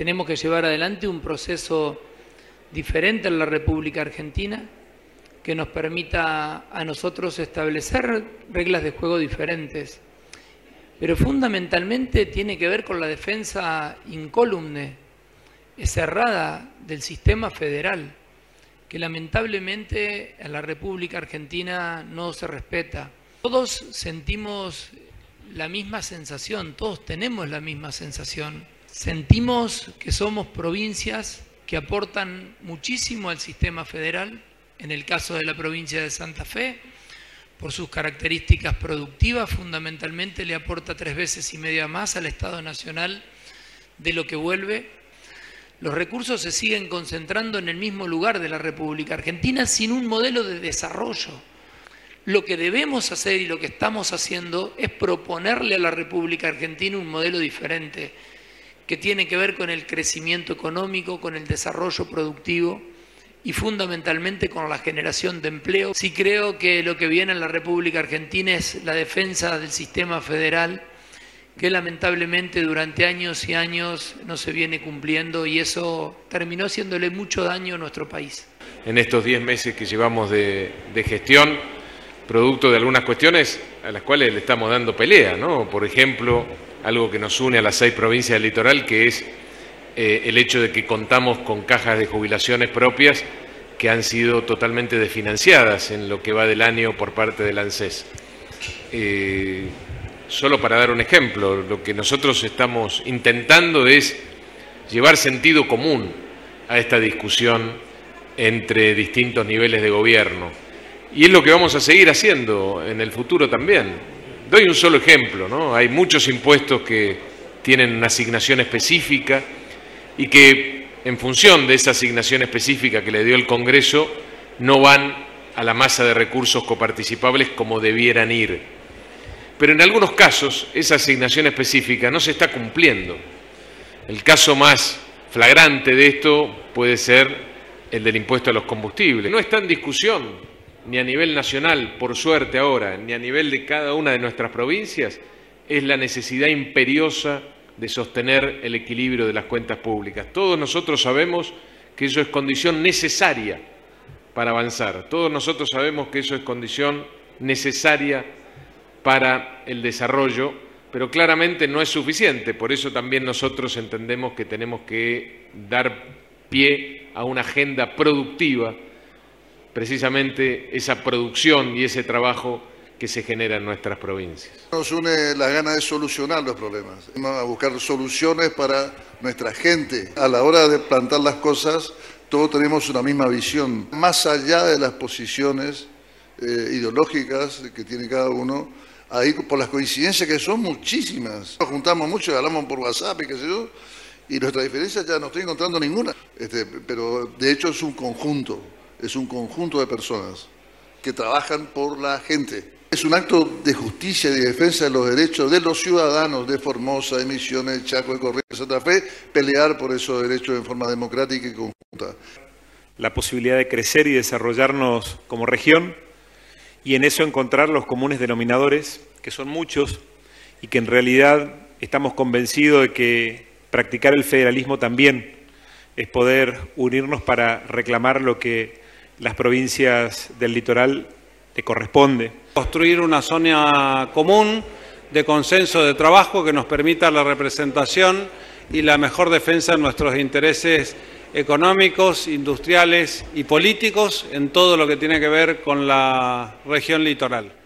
Tenemos que llevar adelante un proceso diferente en la República Argentina que nos permita a nosotros establecer reglas de juego diferentes. Pero fundamentalmente tiene que ver con la defensa incólume, cerrada del sistema federal, que lamentablemente en la República Argentina no se respeta. Todos sentimos la misma sensación, todos tenemos la misma sensación. Sentimos que somos provincias que aportan muchísimo al sistema federal, en el caso de la provincia de Santa Fe, por sus características productivas, fundamentalmente le aporta 3,5 veces más al Estado Nacional de lo que vuelve. Los recursos se siguen concentrando en el mismo lugar de la República Argentina sin un modelo de desarrollo. Lo que debemos hacer y lo que estamos haciendo es proponerle a la República Argentina un modelo diferente que tiene que ver con el crecimiento económico, con el desarrollo productivo y fundamentalmente con la generación de empleo. Sí creo que lo que viene en la República Argentina es la defensa del sistema federal, que lamentablemente durante años y años no se viene cumpliendo y eso terminó haciéndole mucho daño a nuestro país. En estos 10 meses que llevamos de gestión, producto de algunas cuestiones a las cuales le estamos dando pelea, ¿no? Por ejemplo, algo que nos une a las 6 provincias del litoral, que es el hecho de que contamos con cajas de jubilaciones propias que han sido totalmente desfinanciadas en lo que va del año por parte del ANSES. Solo para dar un ejemplo, lo que nosotros estamos intentando es llevar sentido común a esta discusión entre distintos niveles de gobierno. Y es lo que vamos a seguir haciendo en el futuro también. Doy un solo ejemplo, ¿no? Hay muchos impuestos que tienen una asignación específica y que en función de esa asignación específica que le dio el Congreso no van a la masa de recursos coparticipables como debieran ir. Pero en algunos casos esa asignación específica no se está cumpliendo. El caso más flagrante de esto puede ser el del impuesto a los combustibles. No está en discusión ni a nivel nacional, por suerte ahora, ni a nivel de cada una de nuestras provincias, es la necesidad imperiosa de sostener el equilibrio de las cuentas públicas. Todos nosotros sabemos que eso es condición necesaria para avanzar. Todos nosotros sabemos que eso es condición necesaria para el desarrollo, pero claramente no es suficiente. Por eso también nosotros entendemos que tenemos que dar pie a una agenda productiva, precisamente esa producción y ese trabajo que se genera en nuestras provincias. Nos une la gana de solucionar los problemas, vamos a buscar soluciones para nuestra gente. A la hora de plantar las cosas, todos tenemos una misma visión. Más allá de las posiciones ideológicas que tiene cada uno, ahí por las coincidencias que son muchísimas. Nos juntamos mucho, hablamos por WhatsApp y qué sé yo, y nuestra diferencia ya no estoy encontrando ninguna. Pero de hecho es un conjunto de personas que trabajan por la gente. Es un acto de justicia y de defensa de los derechos de los ciudadanos de Formosa, de Misiones, de Chaco, de Corrientes, de Santa Fe, pelear por esos derechos en forma democrática y conjunta. La posibilidad de crecer y desarrollarnos como región y en eso encontrar los comunes denominadores, que son muchos y que en realidad estamos convencidos de que practicar el federalismo también es poder unirnos para reclamar lo que las provincias del litoral le corresponde. Construir una zona común de consenso de trabajo que nos permita la representación y la mejor defensa de nuestros intereses económicos, industriales y políticos en todo lo que tiene que ver con la región litoral.